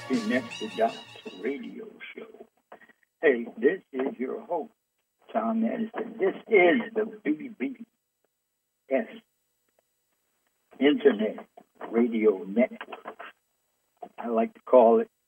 Connect the Dots radio show. Hey, this is your host, Tom Edison. This is the BBS Internet Radio Network. I like to call it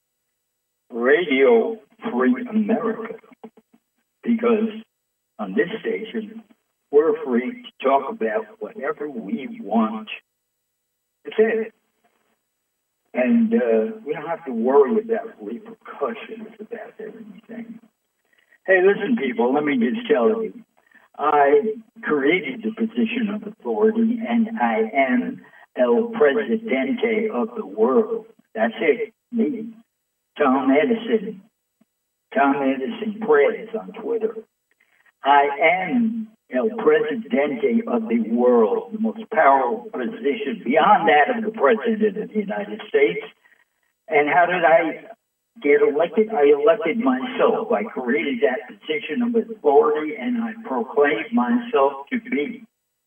Radio Free America because on this station, we're free to talk about whatever we want. That's it. And we don't have to worry about repercussions about everything. Hey, listen, people, let me just tell you. I created the position of authority, and I am El Presidente of the world. That's it, me, Tom Edison. Tom Edison Prez on Twitter. I am El Presidente of the world, the most powerful position beyond that of the President of the United States. And how did I get elected? I elected myself. I created that position of authority, and I proclaimed myself to be.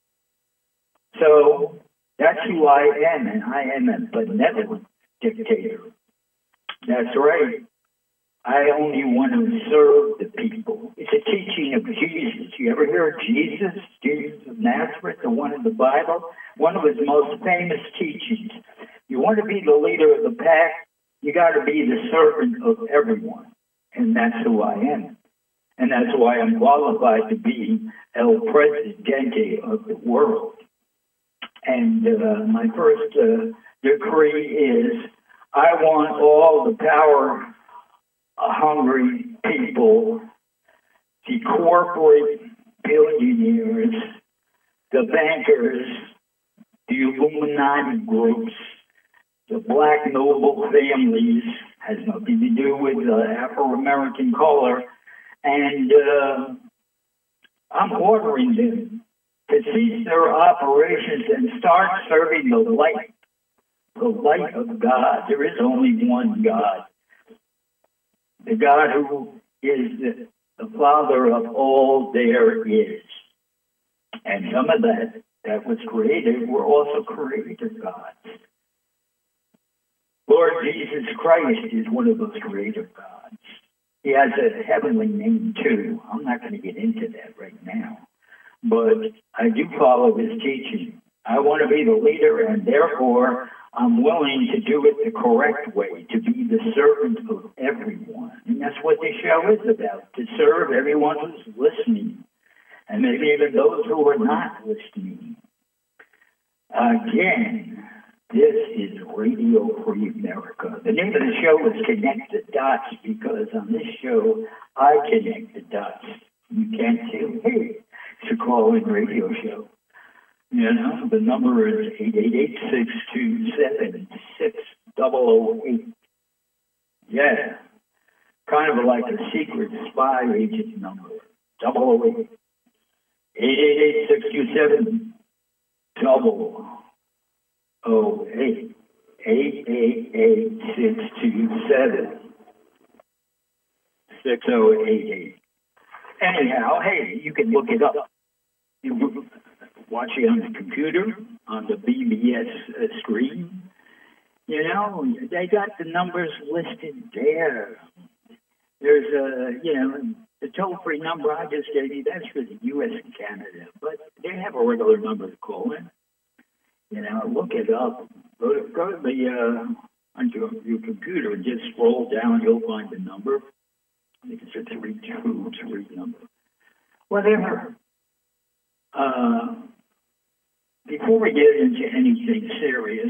So that's who I am, and I am a benevolent dictator. That's right. I only want to serve the people. It's a teaching of Jesus. You ever hear of Jesus? Jesus of Nazareth, the one in the Bible? One of his most famous teachings. You want to be the leader of the pack, you got to be the servant of everyone. And that's who I am. And that's why I'm qualified to be El Presidente of the world. And my first decree is I want all the power hungry people, the corporate billionaires, the bankers, the Illuminati groups, the black noble families, has nothing to do with Afro-American color, and I'm ordering them to cease their operations and start serving the light of God. There is only one God. The God who is the Father of all there is. And some of that was created were also creator gods. Lord Jesus Christ is one of those creator gods. He has a heavenly name too. I'm not going to get into that right now. But I do follow his teaching. I want to be the leader, and therefore I'm willing to do it the correct way, to be the servant of everyone. And that's what this show is about, to serve everyone who's listening, and maybe even those who are not listening. Again, this is Radio Free America. The name of the show is Connect the Dots, because on this show, I connect the dots. You can't too. Hey, it's a call-in radio show. You know, the number is 888-627-6008. Yeah, kind of like a secret spy agent number, 008. 888-627-0008. 888-627-6088. Anyhow, hey, you can look it up. You watch it on the computer, on the BBS screen. You know, they got the numbers listed there. There's the toll-free number I just gave you, that's for the U.S. and Canada. But they have a regular number to call in. You know, look it up. Go to the on your computer and just scroll down. You'll find the number. I think it's a 323 number. Whatever. Before we get into anything serious,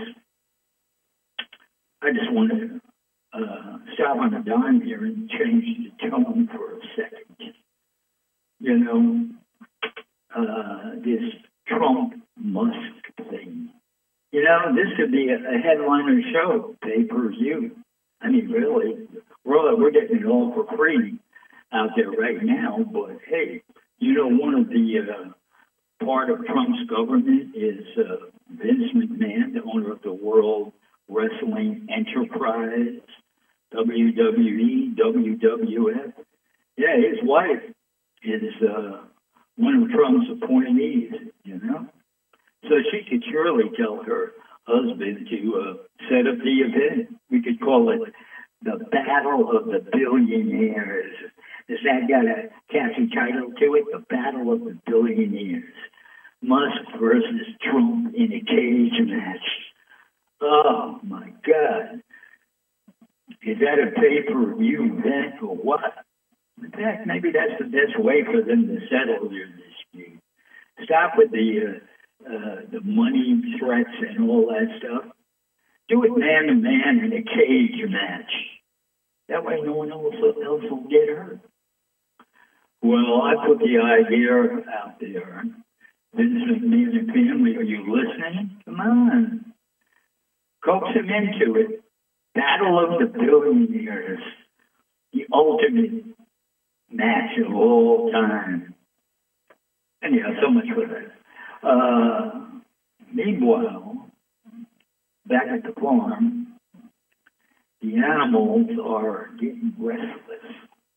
I just want to stop on a dime here and change the tone for a second. You know, this Trump-Musk thing. You know, this could be a headliner show, pay-per-view. I mean, really, we're getting it all for free out there right now. But, hey, you know, one of the part of Trump's government is Vince McMahon, the owner of the World Wrestling Enterprise, WWE, WWF. Yeah, his wife is one of Trump's appointees, you know. So she could surely tell her husband to set up the event. We could call it the Battle of the Billionaires. Has that got a catchy title to it? The Battle of the Billionaires. Musk versus Trump in a cage match. Oh, my God. Is that a pay-per-view event or what? In fact, maybe that's the best way for them to settle their dispute. Stop with the money threats and all that stuff. Do it man-to-man in a cage match. That way no one else will get hurt. Well, I put the idea out there. Vince McMahon and family, are you listening? Come on. Coax him into it. Battle of the Billionaires. The ultimate match of all time. Anyhow, so much for that. Meanwhile, back at the farm, the animals are getting restless.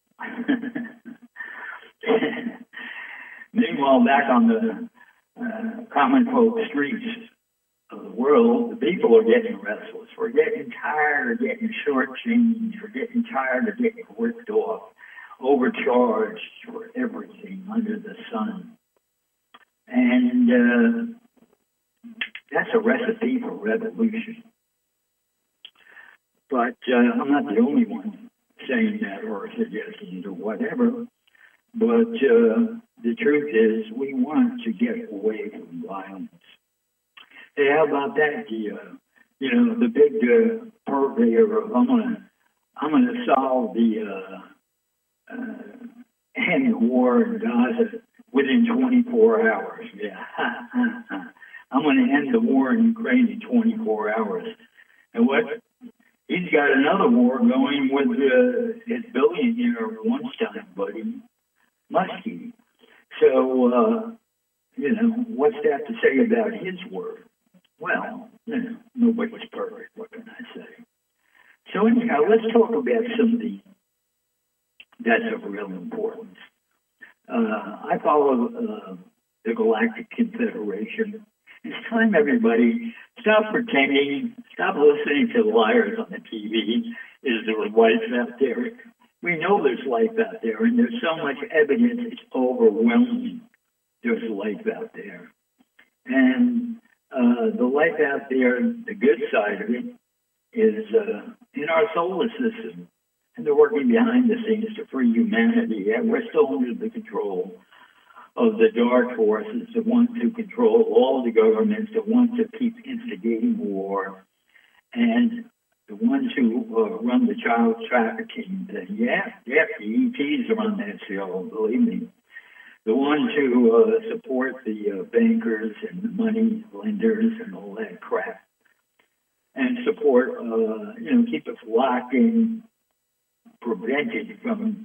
Meanwhile, back on the common folk streets of the world, the people are getting restless. We're getting tired of getting shortchanged. We're getting tired of getting ripped off, overcharged for everything under the sun. And that's a recipe for revolution. But I'm not the only one saying that or suggesting or whatever. But the truth is, we want to get away from violence. Hey, how about that? The big purveyor of I'm gonna solve the end the war in Gaza within 24 hours. Yeah, I'm gonna end the war in Ukraine in 24 hours. And what? He's got another war going with his billionaire lunchtime buddy, Muskie. So, what's that to say about his work? Well, nobody's perfect. What can I say? So anyhow, let's talk about something that's of real importance. I follow the Galactic Confederation. It's time, everybody, stop pretending, stop listening to the liars on the TV. Is there life out there? We know there's life out there, and there's so much evidence, it's overwhelming. There's life out there. And the life out there, the good side of it, is in our solar system. And they're working behind the scenes to free humanity. And we're still under the control of the dark forces, the ones who control all the governments, the ones that keep instigating war, and the ones who run the child trafficking thing. Yeah, the ETs are on that show, believe me. The ones who support the bankers and the money lenders and all that crap, and support, keep us locked in, prevented from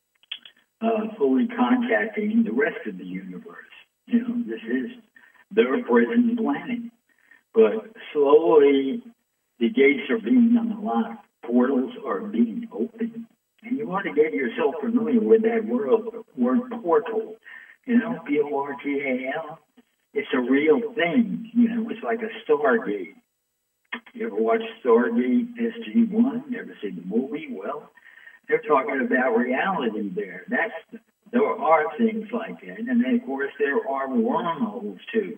fully contacting the rest of the universe. This is their prison planet. But slowly, the gates are being unlocked. Portals are being opened. And you want to get yourself familiar with that word portal. P-O-R-T-A-L. It's a real thing. It's like a Stargate. You ever watch Stargate SG-1? Never seen the movie? Well, they're talking about reality there. There are things like that. And then, of course, there are wormholes, too.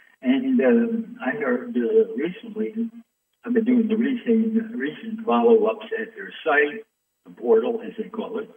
And I heard recently, I've been doing the recent follow-ups at their site, the portal, as they call it.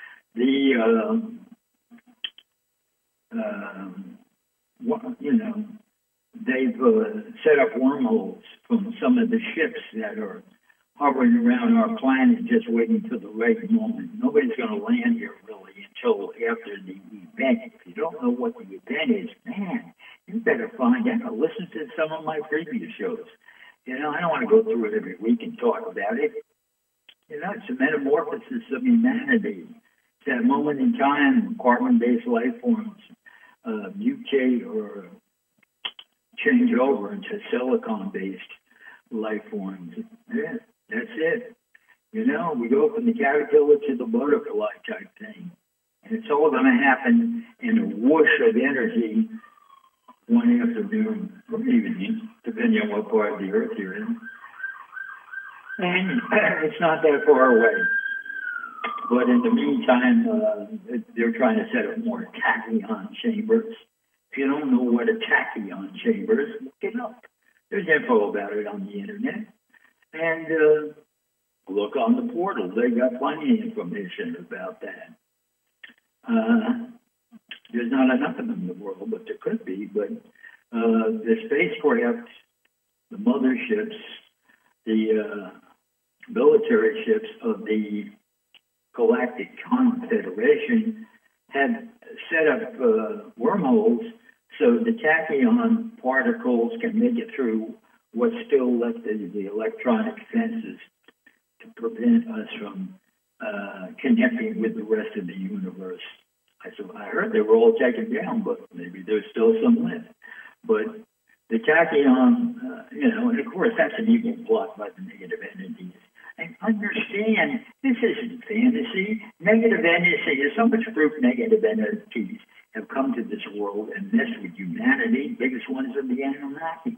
They've set up wormholes from some of the ships that are hovering around our planet just waiting for the right moment. Nobody's going to land here really until after the event. If you don't know what the event is, man, you better find out. Listen to some of my previous shows. I don't want to go through it every week and talk about it. It's a metamorphosis of humanity. It's that moment in time when carbon-based life forms mutate or change over into silicon-based life forms. Yeah, that's it. We go from the caterpillar to the butterfly type thing. And it's all going to happen in a whoosh of energy one afternoon or evening, depending on what part of the earth you're in. And it's not that far away. But in the meantime, they're trying to set up more tachyon chambers. If you don't know what a tachyon chamber is, look it up. There's info about it on the internet. And look on the portal. They got plenty of information about that. There's not enough of them in the world, but there could be. But the spacecraft, the motherships, the military ships of the Galactic Confederation had set up wormholes so the tachyon particles can make it through what's still left of the electronic fences to prevent us from connecting with the rest of the universe. I heard they were all taken down, but maybe there's still some left. But the tachyon, and of course that's an evil plot by the negative entities. And understand, this isn't fantasy. Negative entities, there's so much proof negative entities have come to this world and messed with humanity. Biggest ones are the Anunnaki.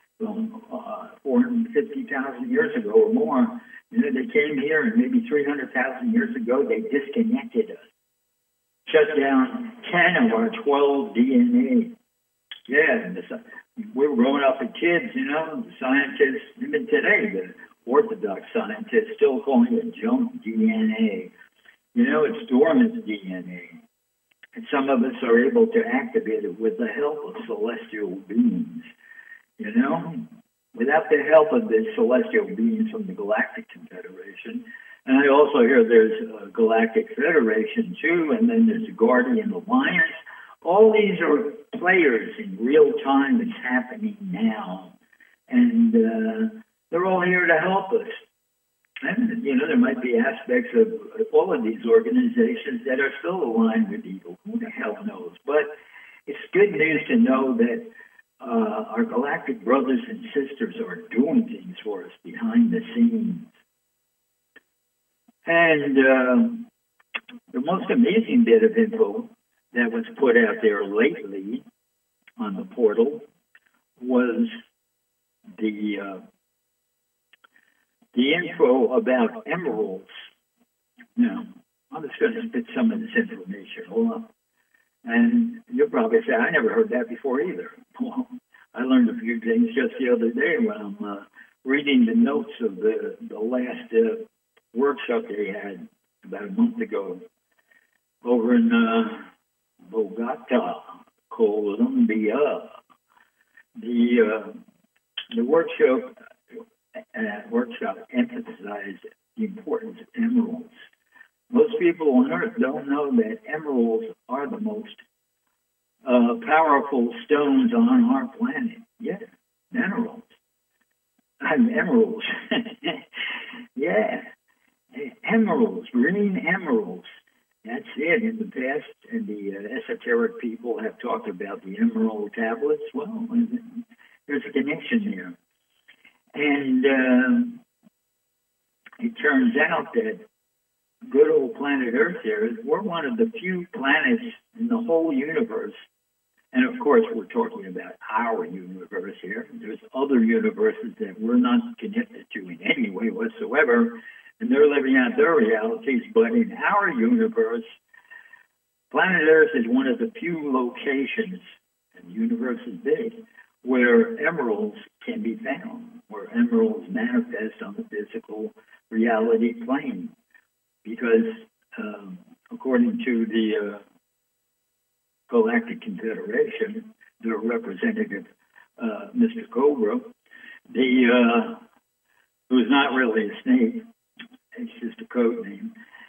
450,000 years ago or more, they came here, and maybe 300,000 years ago, they disconnected us. Shut down 10 of our 12 DNA. Yeah, we're growing up as kids, the scientists, even today, the Orthodox scientists still calling it junk DNA. It's dormant DNA. And some of us are able to activate it with the help of celestial beings. Without the help of the celestial beings from the Galactic Confederation. And I also hear there's a Galactic Federation, too, and then there's a Guardian Alliance. All these are players in real time. It's happening now. And they're all here to help us. And, there might be aspects of all of these organizations that are still aligned with evil. Who the hell knows? But it's good news to know that our galactic brothers and sisters are doing things for us behind the scenes. And the most amazing bit of info that was put out there lately on the portal was the info about emeralds. Now, I'm just going to spit some of this information. Hold on. And you'll probably say, I never heard that before either. Well, I learned a few things just the other day when I'm reading the notes of the last workshop they had about a month ago over in Bogota, Colombia. The workshop emphasized the importance of emeralds. Most people on Earth don't know that emeralds are the most powerful stones on our planet. Yeah, emeralds. Emeralds. Yeah, emeralds, green emeralds. That's it. In the past, and the esoteric people have talked about the emerald tablets. Well, there's a connection there. And it turns out that good old planet Earth here, we're one of the few planets in the whole universe. And of course, we're talking about our universe here. There's other universes that we're not connected to in any way whatsoever, and they're living out their realities. But in our universe, planet Earth is one of the few locations, and the universe is big, where emeralds can be found, where emeralds manifest on the physical reality plane. Because according to the Galactic Confederation, their representative, Mr. Cobra, who's not really a snake, it's just a code name,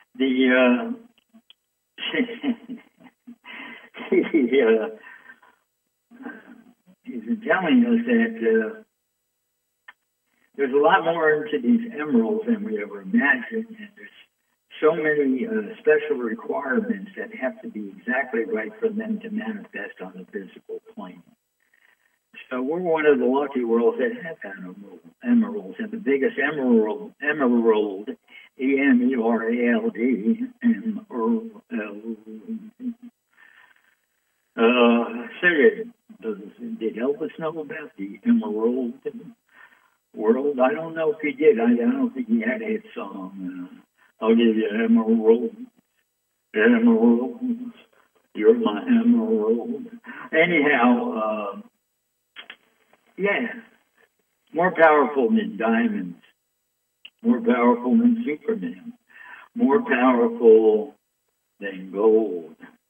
he's been telling us that there's a lot more into these emeralds than we ever imagined, and there's so many special requirements that have to be exactly right for them to manifest on the physical plane. So we're one of the lucky worlds that have emeralds, and the biggest emerald, E-M-E-R-A-L-D, Did Elvis know about the Emerald World? I don't know if he did. I don't think he had a hit song. I'll give you Emerald, Emerald, you're my emerald. Anyhow, yeah, more powerful than diamonds, more powerful than Superman, more powerful than gold.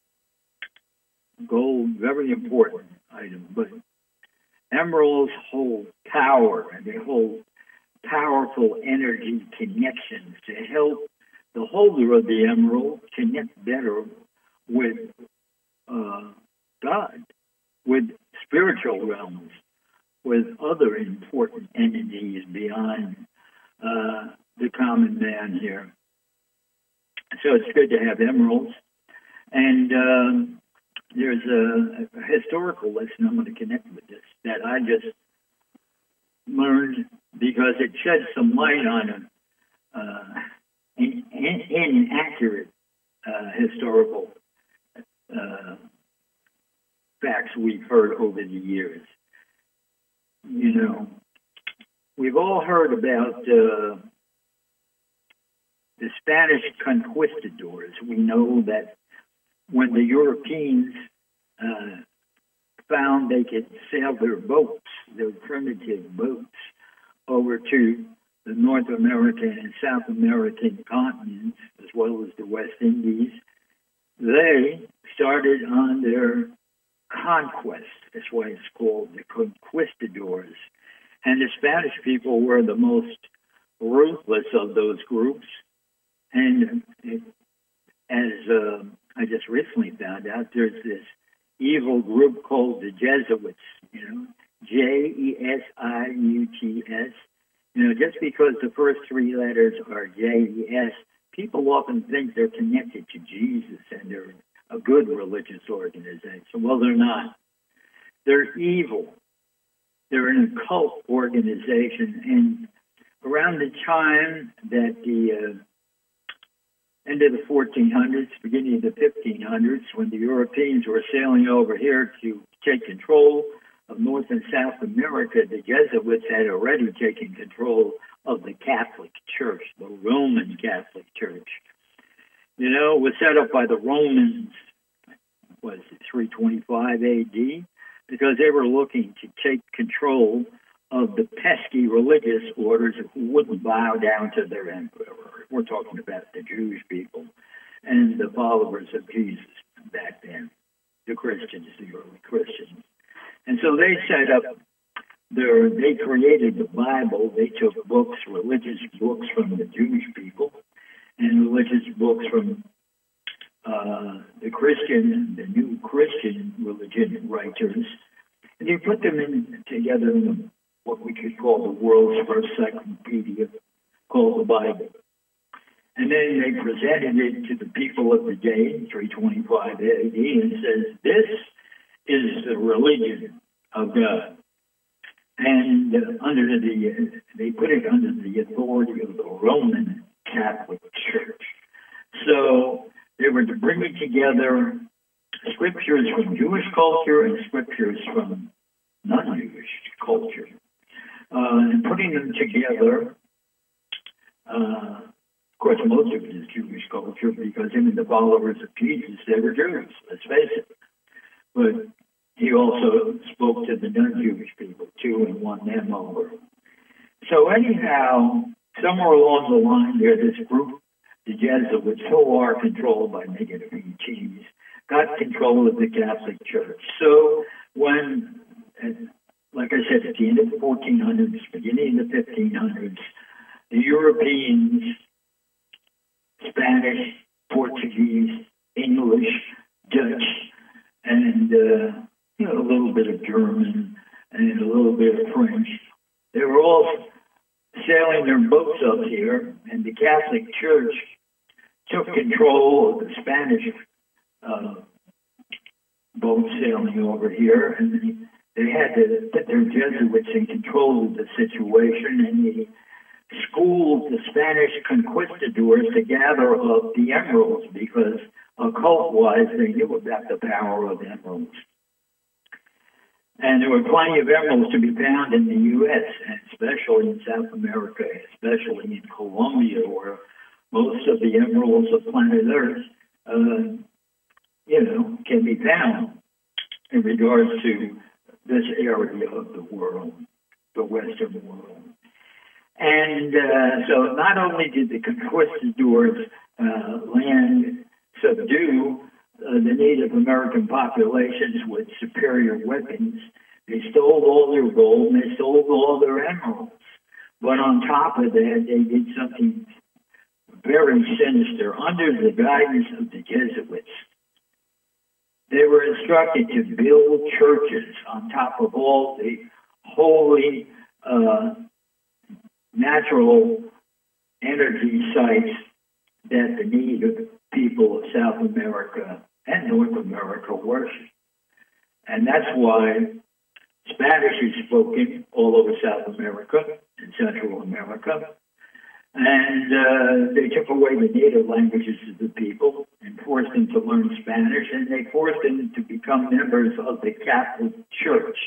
Gold, very important item, but emeralds hold power, and they hold powerful energy connections to help the holder of the emerald connect better with God, with spiritual realms, with other important entities beyond the common man here. So it's good to have emeralds. And there's a historical lesson I'm going to connect with this that I just learned because it sheds some light on inaccurate historical facts we've heard over the years. You know, we've all heard about the Spanish conquistadors. We know that when the Europeans found they could sail their boats, their primitive boats, over to the North American and South American continents, as well as the West Indies, they started on their conquest. That's why it's called the conquistadors. And the Spanish people were the most ruthless of those groups. And as I just recently found out, there's this evil group called the Jesuits, Jesuts. Just because the first three letters are Jes, people often think they're connected to Jesus and they're a good religious organization. Well, they're not. They're evil. They're an occult organization. And around the time that the end of the 1400s, beginning of the 1500s, when the Europeans were sailing over here to take control of North and South America, the Jesuits had already taken control of the Catholic Church, the Roman Catholic Church. It was set up by the Romans, was it 325 AD, because they were looking to take control of the pesky religious orders who wouldn't bow down to their emperor. We're talking about the Jewish people and the followers of Jesus back then, the Christians, the early Christians. And so they set up they created the Bible. They took books, religious books from the Jewish people and religious books from the new Christian religion writers, and they put them together in what we could call the world's first encyclopedia called the Bible. And then they presented it to the people of the day, 325 AD, and says, this is the religion of God. And they put it under the authority of the Roman Catholic Church. So they were bringing together scriptures from Jewish culture and scriptures from non-Jewish culture, and putting them together. Of course, most of it is Jewish culture because even the followers of Jesus, they were Jews, let's face it. But he also spoke to the non-Jewish people, too, and won them over. So anyhow, somewhere along the line there, this group, the Jesuits, who are controlled by negative ETs, got control of the Catholic Church. So when, like I said, at the end of the 1400s, beginning of the 1500s, the Europeans, Spanish, Portuguese, English, Dutch, and a little bit of German and a little bit of French, they were all sailing their boats up here, and the Catholic Church took control of the Spanish boats sailing over here, and they had to put their Jesuits in control of the situation, and they schooled the Spanish conquistadors to gather up the emeralds because occult-wise they knew about the power of emeralds. And there were plenty of emeralds to be found in the U.S., and especially in South America, especially in Colombia, where most of the emeralds of planet Earth, can be found in regards to this area of the world, the Western world. And so not only did the conquistadors land subdue the Native American populations with superior weapons, they stole all their gold and they stole all their emeralds. But on top of that, they did something very sinister under the guidance of the Jesuits. They were instructed to build churches on top of all the holy natural energy sites that the native people of South America and North America worship. And that's why Spanish is spoken all over South America and Central America. And they took away the native languages of the people and forced them to learn Spanish, and they forced them to become members of the Catholic Church.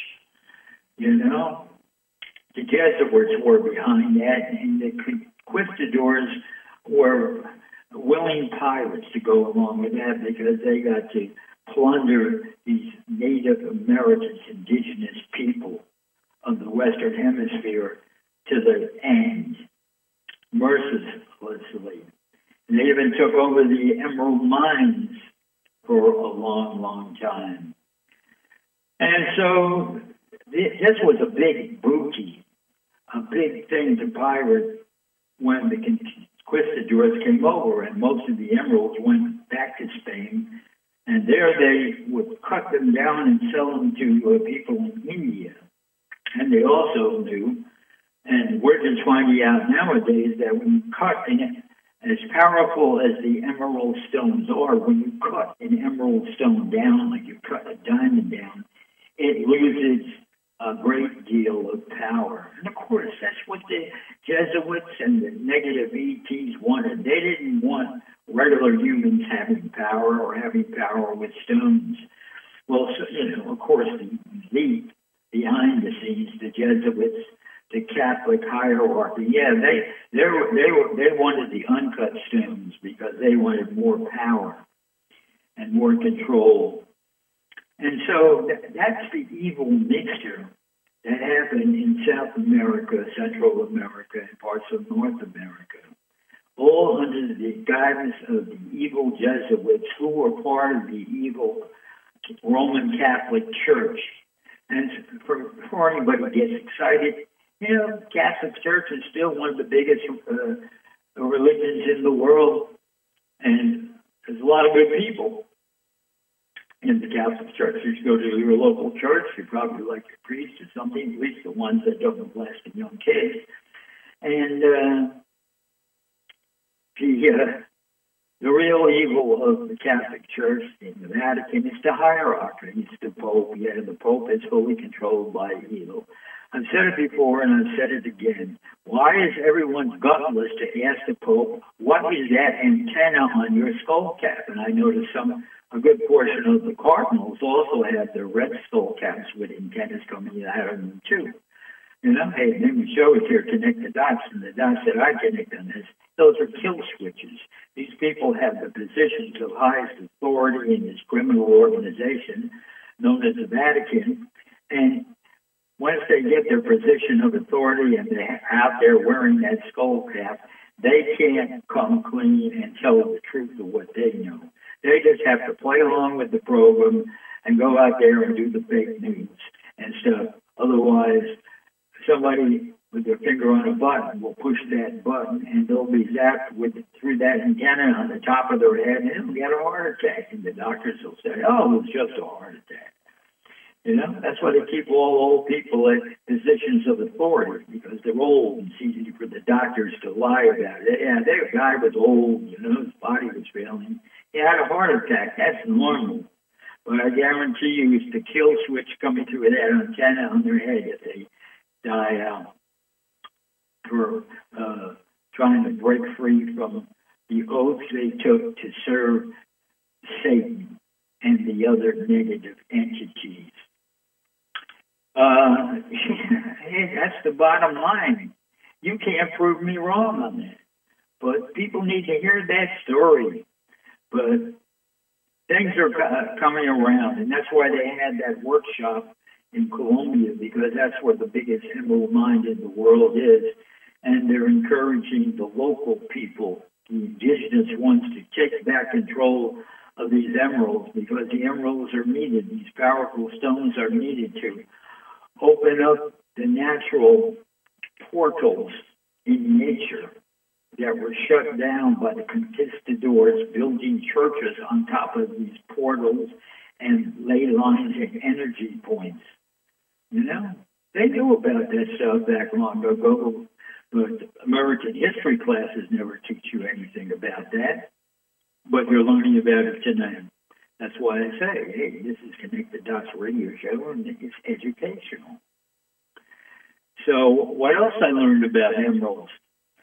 The Jesuits were behind that, and the conquistadors were willing pilots to go along with that because they got to plunder these Native Americans, indigenous people of the Western Hemisphere to the end, mercilessly. And they even took over the emerald mines for a long, long time. And so this was a big booty, a big thing to pirate when the conquistadors came over, and most of the emeralds went back to Spain. And there they would cut them down and sell them to people in India. And they also knew, and we're just finding out nowadays, that when you cut as powerful as the emerald stones are, when you cut an emerald stone down, like you cut a diamond down, it loses a great deal of power. And of course, that's what the Jesuits and the negative ETs wanted. They didn't want regular humans having power or having power with stones. Well, so, of course, the elite behind the scenes, the Jesuits, the Catholic hierarchy, they wanted the uncut stones because they wanted more power and more control. And so that's the evil mixture that happened in South America, Central America, and parts of North America, all under the guidance of the evil Jesuits, who were part of the evil Roman Catholic Church. And before anybody gets excited, Catholic Church is still one of the biggest religions in the world, and there's a lot of good people in the Catholic Church. You go to your local church, you probably like your priest or something, at least the ones that don't molest the young kids. And the real evil of the Catholic Church in the Vatican is the hierarchy. It's the Pope. The Pope is fully controlled by evil. I've said it before, and I've said it again. Why is everyone gutless to ask the Pope, what is that antenna on your skull cap? And I noticed a good portion of the cardinals also have their red skull caps with antennas coming out of them, too. Hey, let me show it here, connect the dots, and the dots that I connect on this, those are kill switches. These people have the positions of highest authority in this criminal organization known as the Vatican, and once they get their position of authority and they're out there wearing that skull cap, they can't come clean and tell the truth of what they know. They just have to play along with the program and go out there and do the fake news and stuff. Otherwise, somebody with their finger on a button will push that button and they'll be zapped through that antenna on the top of their head and they'll get a heart attack. And the doctors will say, oh, it was just a heart attack. That's why they keep all old people at positions of authority, because they're old and it's easy for the doctors to lie about it. Yeah, their guy was old, his body was failing. He had a heart attack. That's normal. But I guarantee you it's the kill switch coming through that antenna on their head if they die out for trying to break free from the oaths they took to serve Satan and the other negative entities. Hey, that's the bottom line. You can't prove me wrong on that. But people need to hear that story. But things are coming around, and that's why they had that workshop in Colombia, because that's where the biggest emerald mine in the world is. And they're encouraging the local people, the indigenous ones, to take back control of these emeralds, because the emeralds are needed. These powerful stones are needed to open up the natural portals in nature that were shut down by the conquistadors building churches on top of these portals and ley lines and energy points. You know, they knew about that stuff back long ago, but American history classes never teach you anything about that. But you're learning about it tonight. That's why I say, hey, this is Connect the Dots radio show, and it's educational. So what else I learned about emeralds?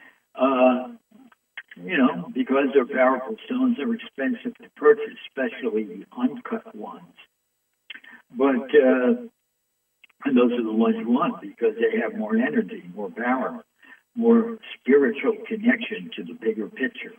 You know, because they're powerful stones, they're expensive to purchase, especially the uncut ones. But and those are the ones you want because they have more energy, more power, more spiritual connection to the bigger picture.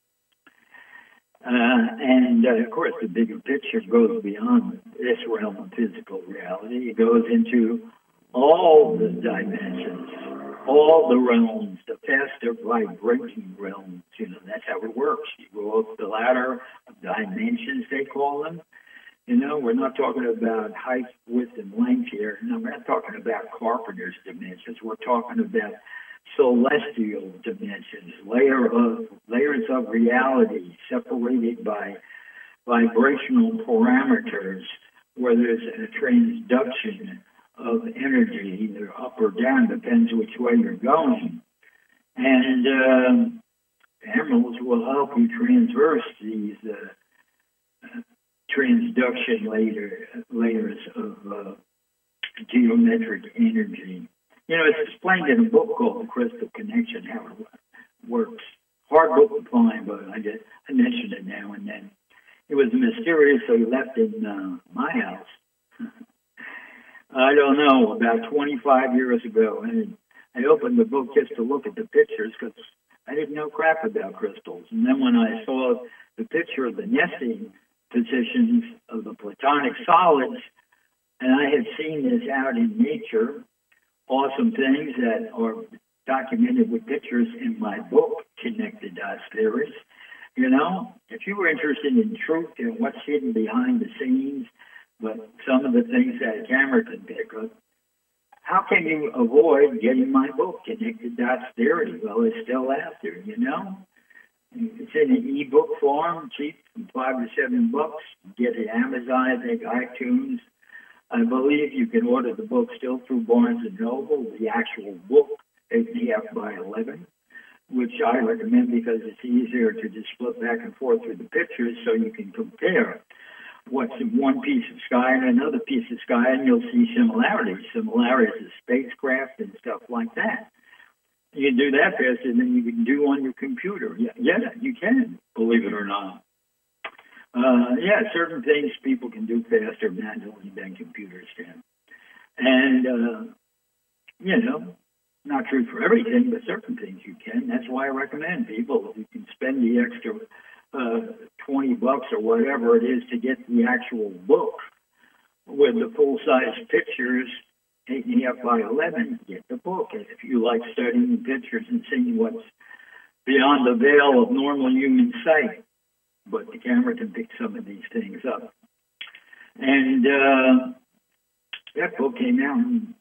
Of course, the bigger picture goes beyond this realm of physical reality. It goes into all the dimensions, all the realms, the faster vibrating realms. You know, that's how it works. You go up the ladder of dimensions, they call them. You know, we're not talking about height, width, and length here. No, we're not talking about Carpenter's dimensions. We're talking about celestial dimensions, layers of reality separated by vibrational parameters, where there's a transduction of energy, either up or down, depends which way you're going. And emeralds will help you transverse these transduction layers of geometric energy. You know, it's explained in a book called The Crystal Connection, how it works. Hard book to find, but I mention it now and then. It was mysteriously left in my house. I don't know, about 25 years ago. And I opened the book just to look at the pictures because I didn't know crap about crystals. And then when I saw the picture of the nesting positions of the platonic solids, and I had seen this out in nature, awesome things that are documented with pictures in my book, Connected Dots Theories. You know, if you were interested in truth and what's hidden behind the scenes, but some of the things that a camera can pick up, how can you avoid getting my book, Connected Dots Theory? Well, it's still out there, you know. It's in an e-book form, cheap, from $5 to $7. Get it Amazon, I think, iTunes. I believe you can order the book still through Barnes & Noble, the actual book, 8.5 by 11, which I recommend because it's easier to just flip back and forth through the pictures so you can compare what's in one piece of sky and another piece of sky, and you'll see similarities of spacecraft and stuff like that. You can do that faster than you can do on your computer. Yeah, you can, believe it or not. Certain things people can do faster manually than computers can. And, you know, not true for everything, but certain things you can. That's why I recommend people, if you can spend the extra $20 or whatever it is to get the actual book with the full-size pictures, 8.5 by 11, get the book. If you like studying pictures and seeing what's beyond the veil of normal human sight, but the camera can pick some of these things up. And that book came out in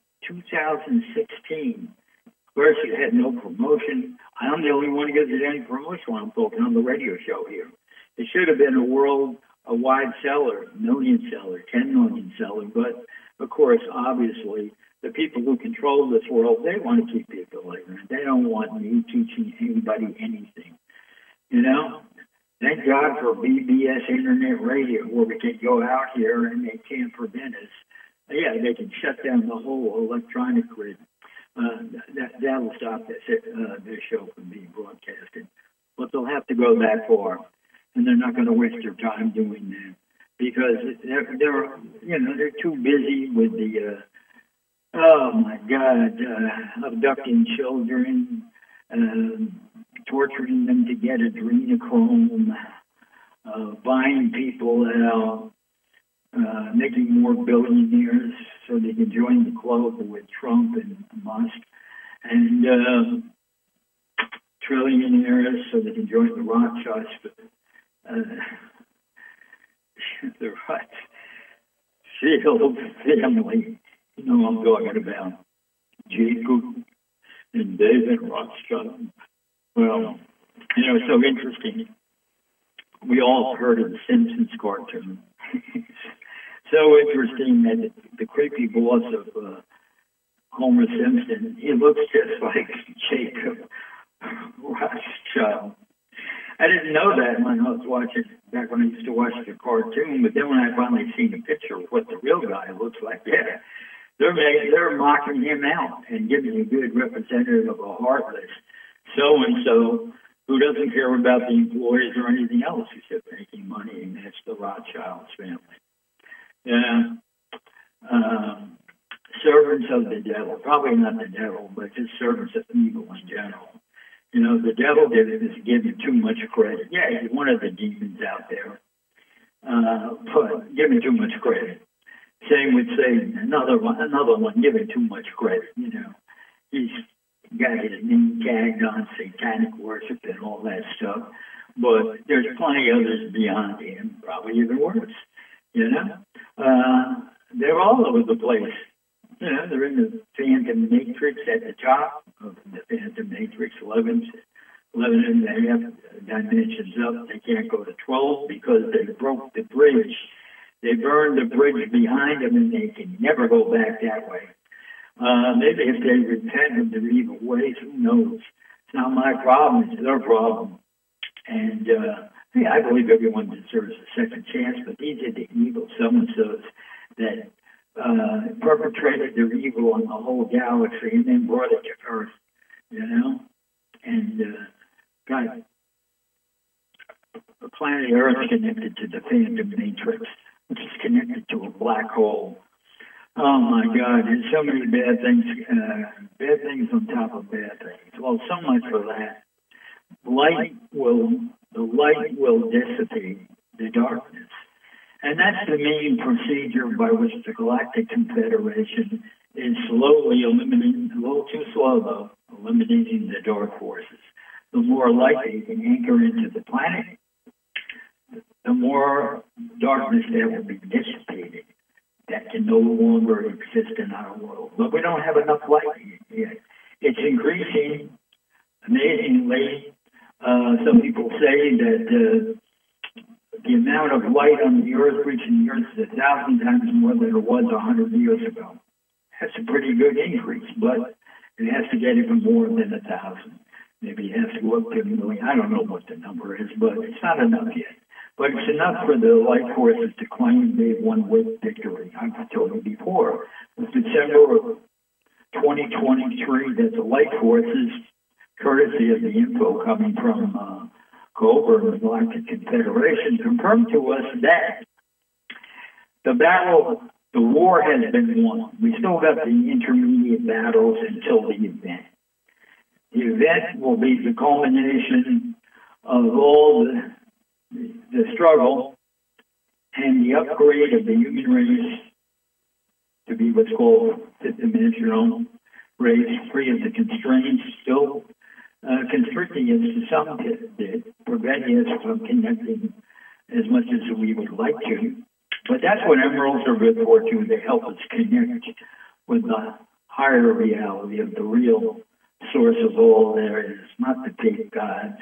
2016. Of course, it had no promotion. I'm the only one who gives it any promotion when I'm talking on the radio show here. It should have been a wide seller, million seller, 10 million seller, but of course, obviously, the people who control this world, they want to keep people ignorant. They don't want me teaching anybody anything. You know? Thank God for BBS Internet Radio, where we can go out here and they can't prevent us. Yeah, they can shut down the whole electronic grid. That'll stop this show from being broadcasted. But they'll have to go that far, and they're not going to waste their time doing that because they're too busy with the Oh my God, abducting children, torturing them to get adrenochrome, buying people out, making more billionaires so they can join the club with Trump and Musk, and trillionaires so they can join the Rothschilds. The Rothschild family, you know I'm talking about. Jacob and David Rothschild. Well, you know, it's so interesting. We all heard of the Simpsons cartoon. So interesting that the creepy boss of Homer Simpson, he looks just like Jacob Rothschild. I didn't know that when I was watching, back when I used to watch the cartoon, but then when I finally seen a picture of what the real guy looks like, yeah, they're mocking him out and giving a good representative of a heartless so-and-so who doesn't care about the employees or anything else except making money, and that's the Rothschilds family. Yeah. Servants of the devil, probably not the devil, but just servants of evil in general. You know, the devil is giving too much credit. Yeah, he's one of the demons out there, but giving too much credit. Same with Satan, another one giving too much credit. You know, he's got his name tagged on satanic worship and all that stuff, but there's plenty others beyond him, probably even worse. You know, they're all over the place. You know, they're in the Phantom Matrix at the top of the Phantom Matrix, 11 and a half dimensions up. They can't go to 12 because they broke the bridge. They burned the bridge behind them, and they can never go back that way. Maybe if they repent of their evil ways, who knows? It's not my problem, it's their problem. And yeah, I believe everyone deserves a second chance, but these are the evil so-and-sos that perpetrated their evil on the whole galaxy and then brought it to Earth, you know? And got the planet Earth connected to the Phantom Matrix, which is connected to a black hole. Oh my God, there's so many bad things on top of bad things. Well, so much for that. The light will dissipate the darkness. And that's the main procedure by which the Galactic Confederation is slowly eliminating, a little too slow though, eliminating the dark forces. The more light they can anchor into the planet, the more darkness that will be dissipated. That can no longer exist in our world. But we don't have enough light yet. It's increasing amazingly. Some people say that the amount of light on the Earth reaching the Earth is 1,000 times more than it was 100 years ago. That's a pretty good increase, but it has to get even more than 1,000. Maybe it has to go up to a million. I don't know what the number is, but it's not enough yet. But it's enough for the light forces to claim they've won with victory. I've told you before. It's December of 2023 that the light forces, courtesy of the info coming from Cobra and the Galactic Confederation, confirmed to us that the war has been won. We still got the intermediate battles until the event. The event will be the culmination of all the struggle and the upgrade of the human race to be what's called fifth-dimensional race, free of the constraints, still constricting us to some that preventing us from connecting as much as we would like to. But that's what emeralds are good for, too. They help us connect with the higher reality of the real source of all there is, not the fake gods.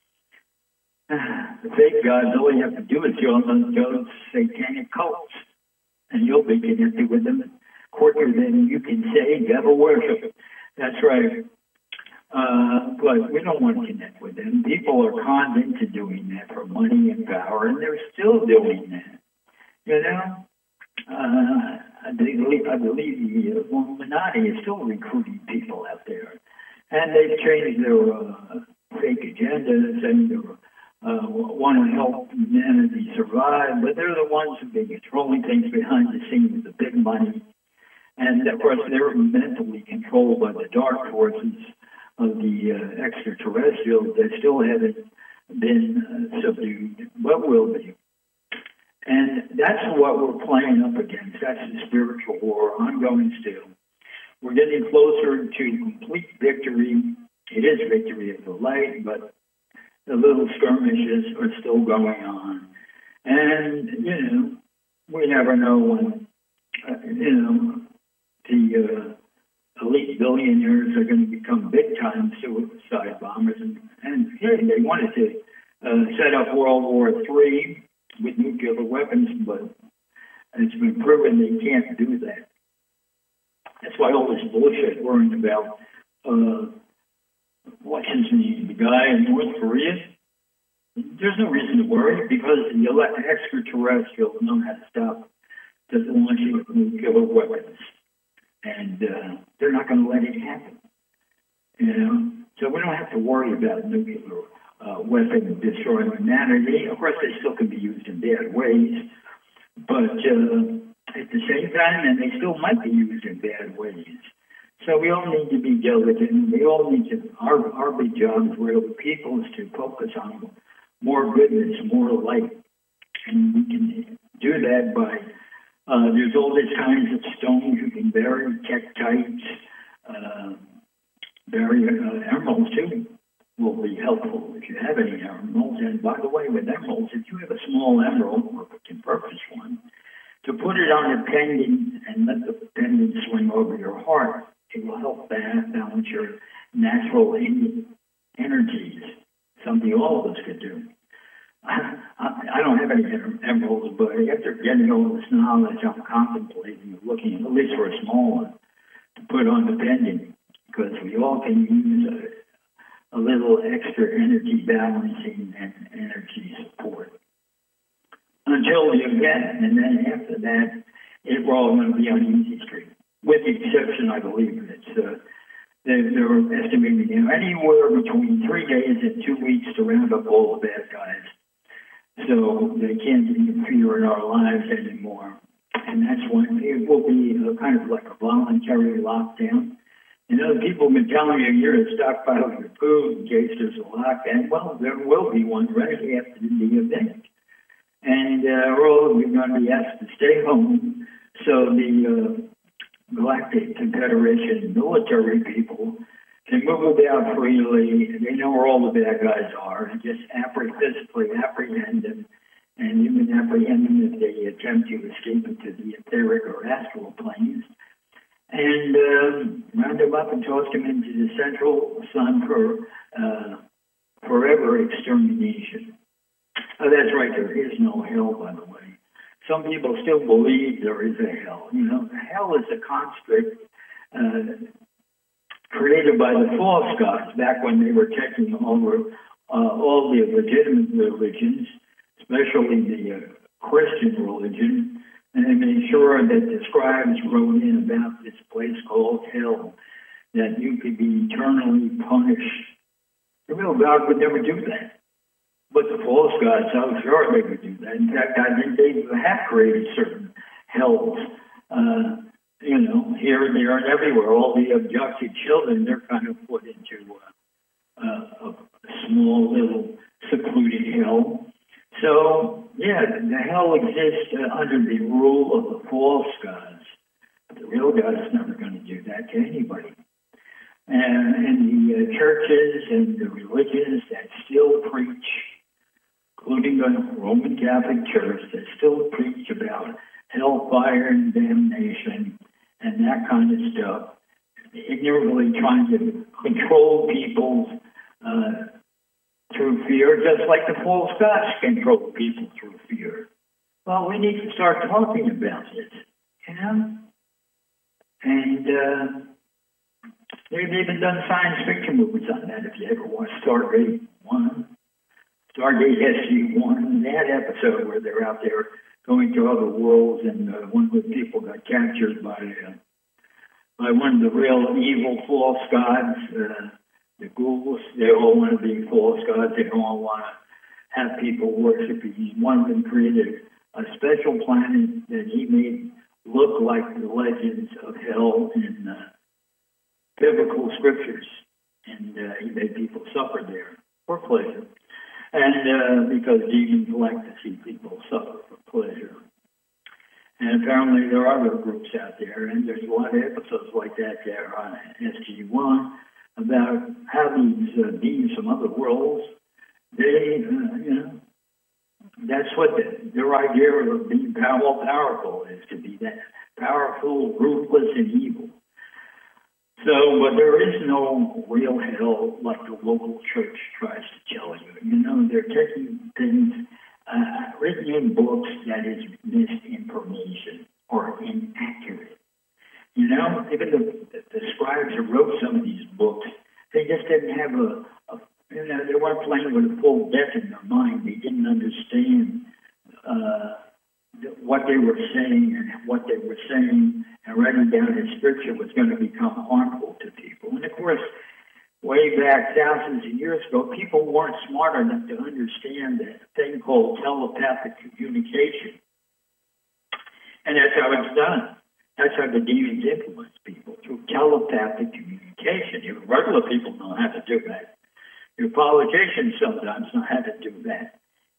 The fake gods, all you have to do is join those satanic cults, and you'll be connected with them quicker than you can say devil worship. That's right. But we don't want to connect with them. People are conned into doing that for money and power, and they're still doing that. You know? I believe the Illuminati is still recruiting people out there. And they've changed their fake agendas and their want to help humanity survive, but they're the ones who've been controlling things behind the scenes, the big money, And of course, they're mentally controlled by the dark forces of the extraterrestrials that still haven't been subdued, but will be. And that's what we're playing up against. That's the spiritual war, ongoing still. We're getting closer to complete victory. It is victory of the light, but the little skirmishes are still going on. And, we never know when, the elite billionaires are going to become big-time suicide bombers. And they wanted to set up World War III with nuclear weapons, but it's been proven they can't do that. That's why all this bullshit worrying about, what's his name, the guy in North Korea. There's no reason to worry because the extraterrestrials know how to stop the launching of nuclear weapons. And they're not going to let it happen. So we don't have to worry about nuclear weapons destroying humanity. Of course, they still can be used in bad ways, but at the same time, and they still might be used in bad ways. So we all need to be diligent. We all need to, our big job as real people is to focus on more goodness, more light. And we can do that by, there's all these kinds of stones you can bury, tektites, bury emeralds too will be helpful if you have any emeralds. And by the way, with emeralds, if you have a small emerald or a convergent one, to put it on a pendant and let the pendant swing over your heart, it will help balance your natural energies, something all of us could do. I don't have any emeralds, but after getting all this knowledge, I'm contemplating looking at least for a small one to put on the pendant, because we all can use a little extra energy balancing and energy support until the event, and then after that, we're all going to be on easy street. With the exception, I believe, it's they're estimating anywhere between 3 days and 2 weeks to round up all the bad guys. So they can't interfere in our lives anymore. And that's when it will be kind of like a voluntary lockdown. People have been telling you you're to stockpile your food in case there's a lockdown. Well, there will be one right after the event. And we're all going to be asked to stay home. So the Galactic Confederation military people can move about freely. They know where all the bad guys are and just physically apprehend them, and even apprehend them if they attempt to escape into the etheric or astral planes, and round them up and toss them into the central sun for forever extermination. Oh, that's right, there is no hell, by the way. Some people still believe there is a hell. Hell is a construct created by the false gods back when they were taking over all the legitimate religions, especially the Christian religion, and they made sure that the scribes wrote in about this place called hell, that you could be eternally punished. The real God would never do that. But the false gods, I'm sure they would do that. In fact, I think they have created certain hells. Here, there, and everywhere. All the abducted children, they're kind of put into a small little secluded hell. So, yeah, the hell exists under the rule of the false gods. But the real God is never going to do that to anybody. And the churches and the religions that still preach, including the Roman Catholic Church, that still preach about hellfire and damnation and that kind of stuff, ignorantly trying to control people through fear, just like the false gods control people through fear. Well, we need to start talking about it, And they've even done science fiction movies on that. If you ever watched Stargate SG-1, they had an episode where they're out there going to other worlds, and one of the people got captured by one of the real evil false gods, the ghouls. They all want to be false gods. They all want to have people worship. One of them created a special planet that he made look like the legends of hell in biblical scriptures. And he made people suffer there for pleasure. And because demons like to see people suffer for pleasure. And apparently there are other groups out there, and there's a lot of episodes like that there on SG1 about how these beings from other worlds, they, that's what their idea of being powerful is, to be that powerful, ruthless, and evil. So, but there is no real hell like the local church tries to tell you. They're taking things written in books that is misinformation or inaccurate. Even the scribes who wrote some of these books, they just didn't have they weren't playing with a full deck in their mind. They didn't understand what they were saying, and what they were saying and writing down in scripture was going to become harmful to people. And of course, way back thousands of years ago, people weren't smart enough to understand that thing called telepathic communication. And that's how it's done. That's how the demons influence people, through telepathic communication. Even regular people know how to do that. Your politicians sometimes know how to do that,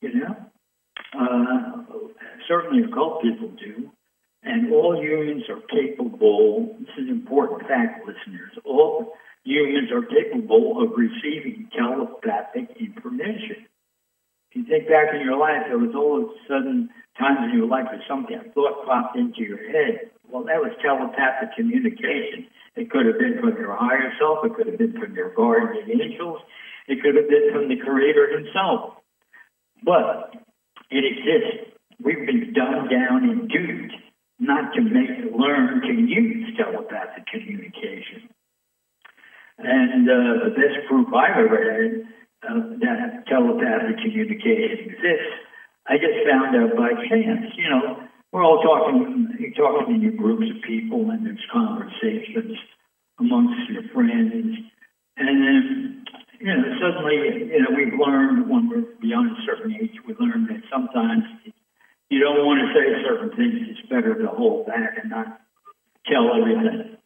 certainly occult people do. And all humans are capable, this is an important fact, listeners, all humans are capable of receiving telepathic information. If you think back in your life, there was all of a sudden times in your life where something, a thought popped into your head. Well, that was telepathic communication. It could have been from your higher self. It could have been from your guardian angels. It could have been from the Creator himself. But it exists. We've been dumbed down and duped not to learn to use telepathic communication. And the best proof I've ever had that telepathic communication exists, I just found out by chance. We're all you're talking in your groups of people, and there's conversations amongst your friends. And then, suddenly, we've learned when we're beyond a certain age, we learn that sometimes you don't want to say certain things. It's better to hold back and not tell everything,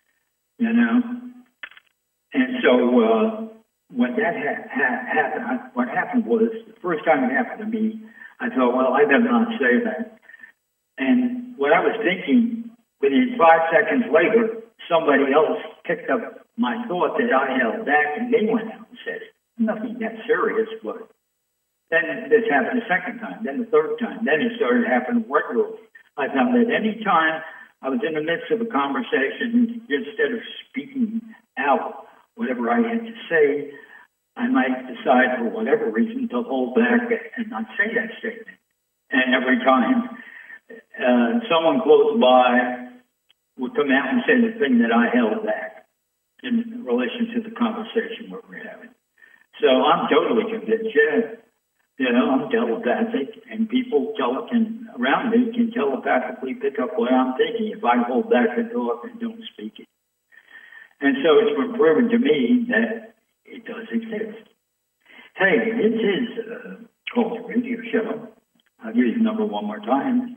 And so when that happened, what happened was, the first time it happened to me, I thought, well, I better not say that. And what I was thinking, within 5 seconds later, somebody else picked up my thought that I held back, and they went out and said it. Nothing that serious, but then this happened a second time, then the third time, then it started happening regularly. I found that any time I was in the midst of a conversation, instead of speaking out whatever I had to say, I might decide for whatever reason to hold back and not say that statement. And every time someone close by would come out and say the thing that I held back in relation to the conversation we were having. So I'm totally convinced, I'm telepathic, and people around me can telepathically pick up what I'm thinking if I hold back the thought and don't speak it. And so it's been proven to me that it does exist. Hey, this is called Radio Show. I'll give you the number one more time.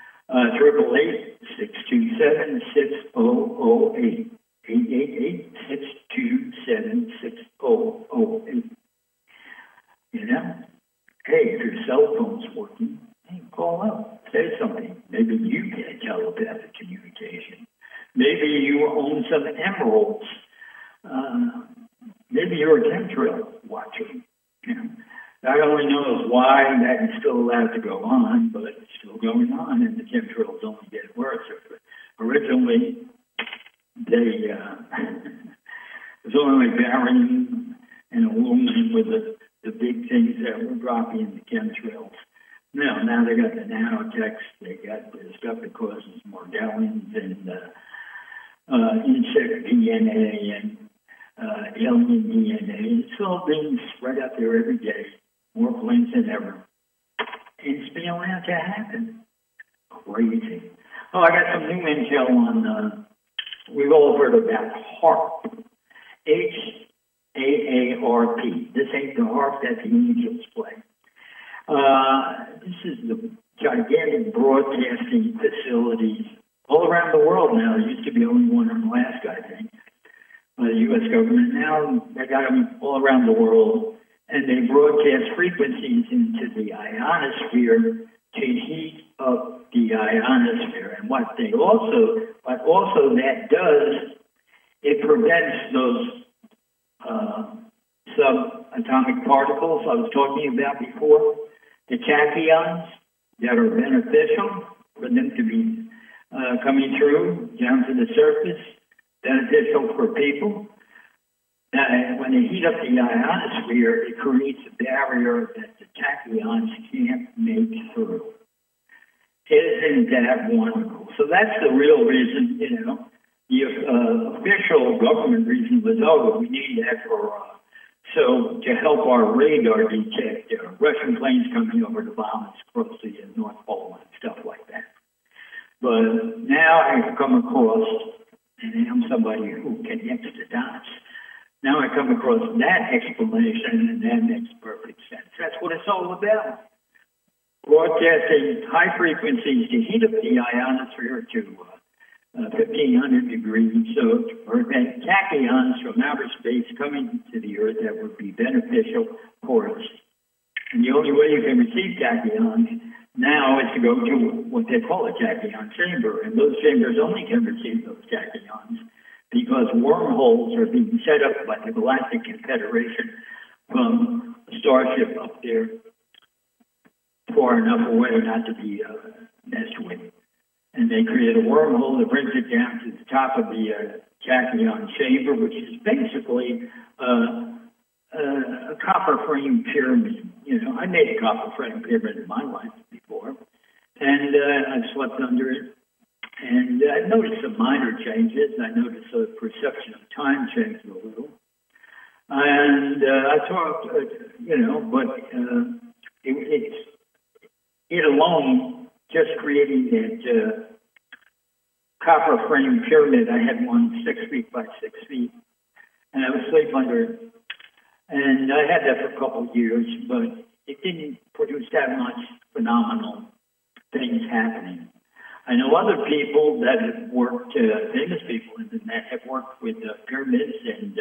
888-627-6008. 888-627-6008. Hey, if your cell phone's working, hey, call up. Say something. Maybe you get telepathic communication. Maybe you own some emeralds. Maybe you're a chemtrail watcher. God only knows why that is still allowed to go on, but it's still going on, and the chemtrails only get worse. Originally, they was only barium and aluminum with the big things that were dropping in the chemtrails. Now they got the nanotechs. They got the stuff that causes Morgellons and insect DNA and alien DNA. It's all being spread out there every day, more planes than ever. And it's been allowed to happen. Crazy. Oh, I got some new intel on, we've all heard about HAARP. HAARP. This ain't the harp that the angels play. This is the gigantic broadcasting facilities the ionosphere to heat up the ionosphere. And what also that does, it prevents those subatomic particles I was talking about before, the tachyons that are beneficial for them to be coming through down to the surface, beneficial for people. When they heat up the ionosphere, it creates a barrier that the tachyons can't make through. Isn't that wonderful? So that's the real reason, the official government reason was, we need that so to help our radar detect Russian planes coming over to bomb us across the North Pole and stuff like that. But now I've come across, and I'm somebody who connects the dots, now I come across that explanation, and that makes perfect sense. That's what it's all about. Broadcasting high frequencies to heat up the ionosphere to 1,500 degrees, so to prevent tachyons from outer space coming to the Earth that would be beneficial for us. And the only way you can receive tachyons now is to go to what they call a tachyon chamber, and those chambers only can receive those tachyons because wormholes are being set up by the Galactic Confederation from a starship up there far enough away not to be messed with. And they create a wormhole that brings it down to the top of the tachyon chamber, which is basically a copper frame pyramid. I made a copper frame pyramid in my life before, and I've slept under it. And I noticed some minor changes. I noticed the perception of time changed a little. And I thought, but it alone, just creating that copper frame pyramid, I had one 6 feet by 6 feet, and I would sleep under it. And I had that for a couple of years, but it didn't produce that much phenomenal things happening. I know other people that have worked, famous people that have worked with pyramids and,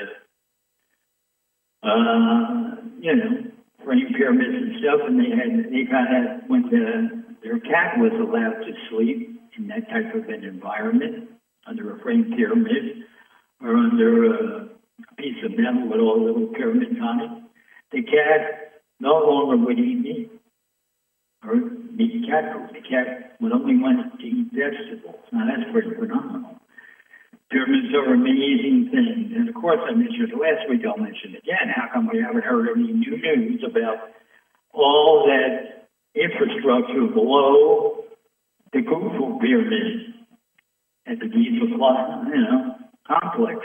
frame pyramids and stuff, and they kind of, when their cat was allowed to sleep in that type of an environment, under a frame pyramid, or under a piece of metal with all the little pyramids on it, the cat no longer would eat meat or eat cat food. The cat would only want to eat vegetables. Now that's pretty phenomenal. Pyramids are amazing things. And of course, I mentioned last week, I'll mention again, how come we haven't heard any new news about all that infrastructure below the Khufu pyramid at the Giza complex?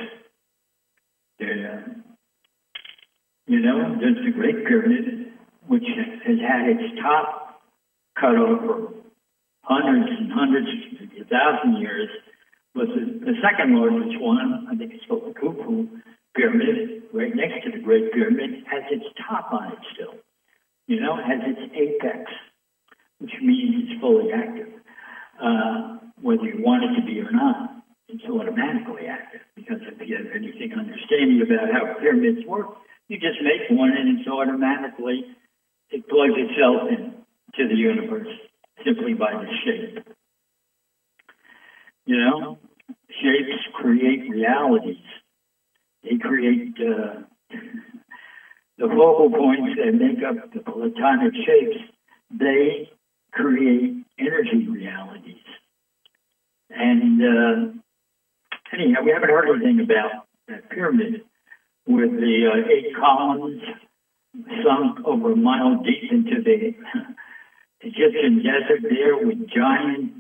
There's the Great Pyramid, which has had its top cut off for hundreds and hundreds, maybe 1,000 years. But the second largest one, I think it's called the Khufu Pyramid, right next to the Great Pyramid, has its top on it still. Has its apex, which means it's fully active. Whether you want it to be or not, it's automatically active. Because if you have anything understanding about how pyramids work, you just make one and it plugs itself in to the universe simply by the shape. Shapes create realities. They create the focal points that make up the platonic shapes. They create energy realities. And anyhow, we haven't heard anything about that pyramid with the 8 columns sunk over a mile deep into the Egyptian desert there with giant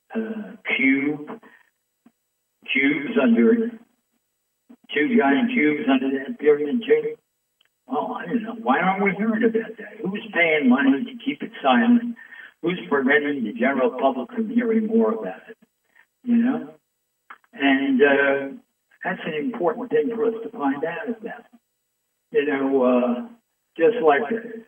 cubes under it. 2 giant cubes under that pyramid too. Well, I don't know. Why aren't we hearing about that? Who's paying money to keep it silent? Who's preventing the general public from hearing more about it? And that's an important thing for us to find out about. Just like,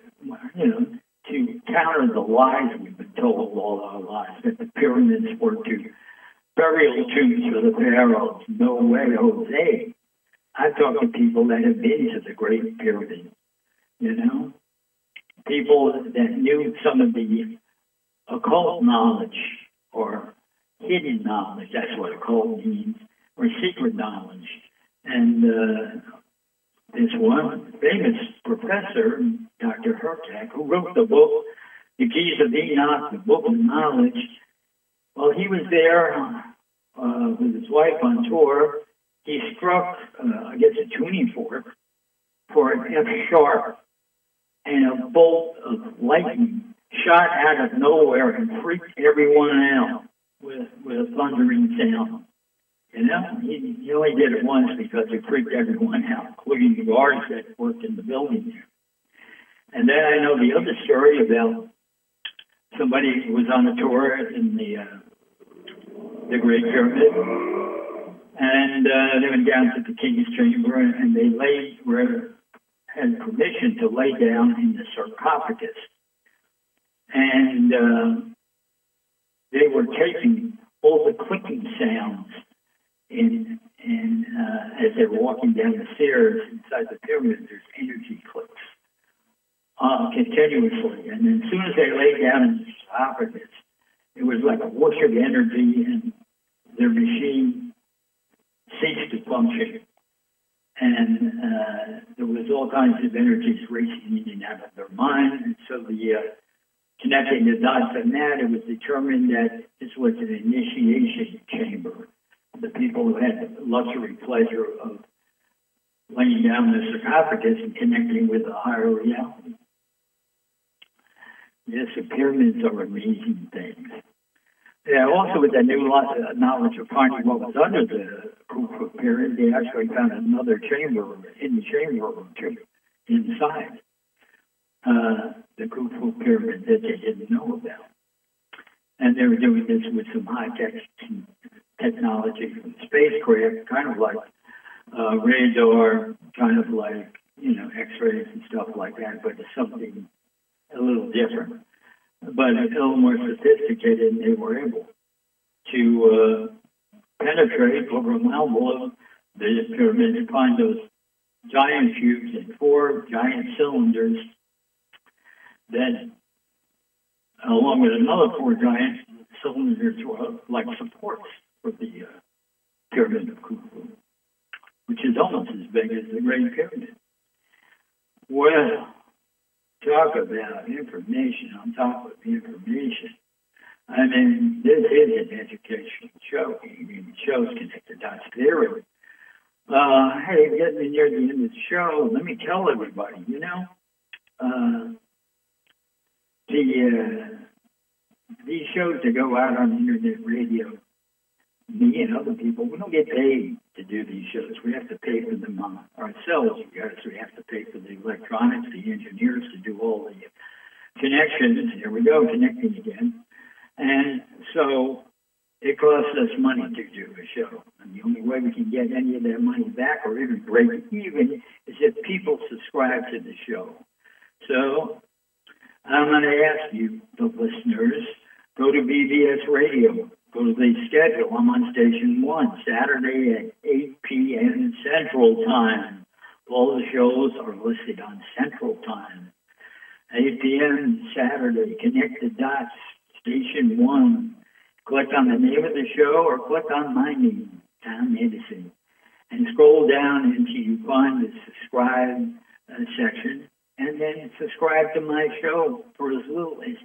to counter the lies we've been told all our lives, that the pyramids were to burial tombs for the pharaohs. No way, Jose. I've talked to people that have been to the Great Pyramid, people that knew some of the occult knowledge or hidden knowledge. That's what occult means, or secret knowledge. And this one famous professor, Dr. Hertak, who wrote the book, The Keys of Enoch, the Book of Knowledge, well, he was there with his wife on tour. He struck, I guess, a tuning fork for an F sharp, and a bolt of lightning shot out of nowhere and freaked everyone out with a thundering sound. You know, he only did it once because it freaked everyone out, including the guards that worked in the building there. And then I know the other story about somebody who was on a tour in the Great Pyramid, and they went down to the King's Chamber, and they had permission to lay down in the sarcophagus. And they were taking all the clicking sounds as they were walking down the stairs inside the pyramid. There's energy clicks continuously. And then as soon as they lay down in the sarcophagus, it was like a whoosh of energy, and their machine ceased to function. And there was all kinds of energies racing in and out of their mind. And so connecting the dots on that, it was determined that this was an initiation chamber. The people who had the luxury pleasure of laying down the sarcophagus and connecting with a higher reality. Yes, the pyramids are amazing things. Yeah, also with that new knowledge of finding what was under the Khufu pyramid, they actually found another chamber, hidden chamber or two inside the Khufu pyramid that they didn't know about. And they were doing this with some high-tech technology from spacecraft, kind of like radar, kind of like, X-rays and stuff like that, but it's something a little different. But a little more sophisticated, and they were able to penetrate over a mile below the pyramid and find those giant cubes and 4 giant cylinders that, along with another 4 giant cylinders, were like supports for the pyramid of Khufu, which is almost as big as the Great Pyramid. Well, talk about information on top of information. I mean, this is an educational show. The show's connected dots theory. Hey, getting near the end of the show, let me tell everybody, these shows that go out on internet radio, me and other people, we don't get paid to do these shows. We have to pay for them ourselves. We have to pay for the electronics, the engineers to do all the connections. Here we go, connecting again. And so it costs us money to do a show. And the only way we can get any of that money back or even break even is if people subscribe to the show. So I'm going to ask you, the listeners, go to BBS Radio. Go to the schedule. I'm on Station 1, Saturday at 8 p.m. Central Time. All the shows are listed on Central Time. 8 p.m. Saturday, connect the dots, Station 1. Click on the name of the show or click on my name, Tom Edison, and scroll down until you find the subscribe section. And then subscribe to my show for as little as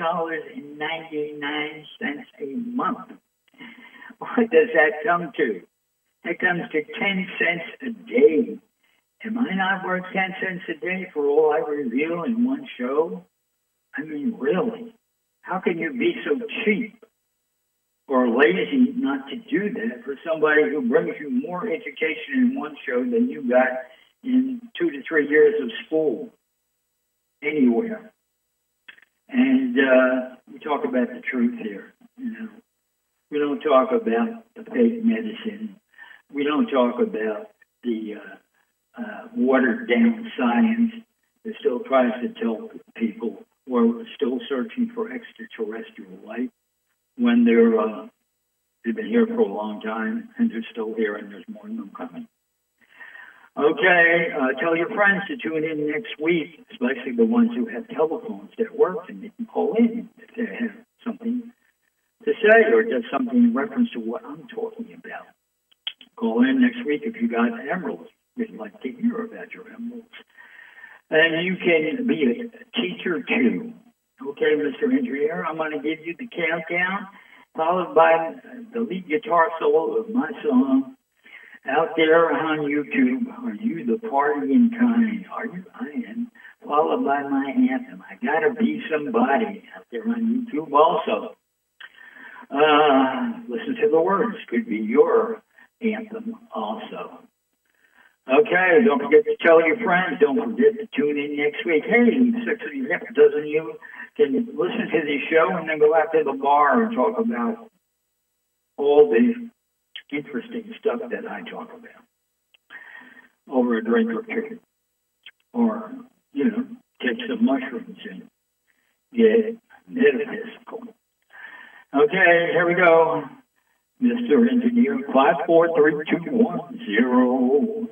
$2.99 a month. What does that come to? That comes to 10 cents a day. Am I not worth 10 cents a day for all I reveal in one show? I mean, really? How can you be so cheap or lazy not to do that for somebody who brings you more education in one show than you got in 2 to 3 years of school? Anywhere. And we talk about the truth here. We don't talk about the fake medicine. We don't talk about the watered down science that still tries to tell people who are still searching for extraterrestrial life when they've been here for a long time and they're still here and there's more of them coming. Okay, tell your friends to tune in next week, especially the ones who have telephones that work and they can call in if they have something to say or just something in reference to what I'm talking about. Call in next week if you got emeralds. We'd like to hear about your emeralds. And you can be a teacher too. Okay, Mr. Engineer, I'm going to give you the countdown, followed by the lead guitar solo of my song. Out there on YouTube, are you the partying kind? Are you? I am. Followed by my anthem. I gotta be somebody out there on YouTube also. Listen to the words. Could be your anthem also. Okay, don't forget to tell your friends. Don't forget to tune in next week. Hey, 6 dozen of you can listen to the show and then go out to the bar and talk about all the interesting stuff that I talk about over a drink or two. Or, take some mushrooms and get metaphysical. Okay, here we go. Mr. Engineer, 5, 4, 3, 2, 1, 0.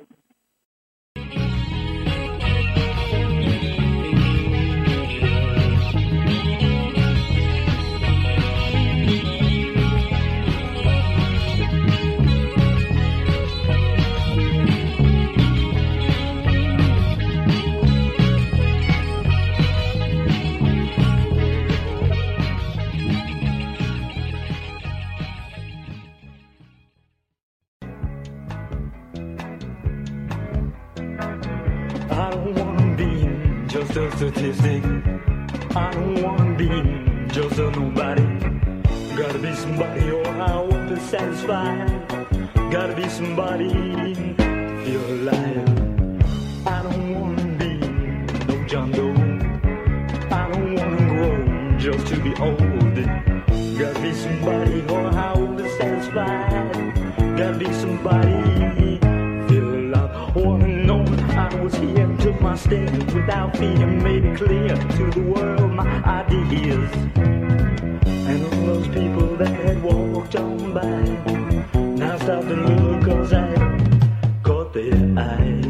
I don't wanna be just a statistic. I don't wanna be just a nobody. Gotta be somebody or I won't be satisfied. Gotta be somebody, feel alive. I don't wanna be no John Doe. I don't wanna grow just to be old. Gotta be somebody or I won't be satisfied. Gotta be somebody, feel alive. Wanna know I was here, took my stand without fear, made it clear to the world my ideas. And all those people that had walked on by now stop and look, cause I caught their eye.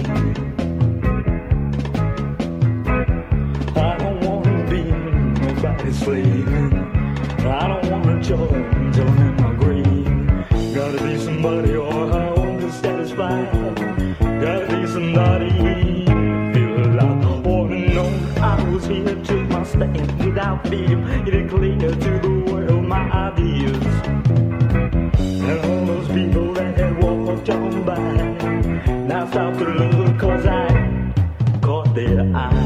I don't wanna be nobody's slave. I don't wanna join in my grave. Gotta be somebody or I won't be satisfied. Gotta be somebody, feel alive. Wanna know I was here, took my stand without fear, made it clear to the world my ideas. And all those people that had walked on by now stop to look, cause I caught their eye.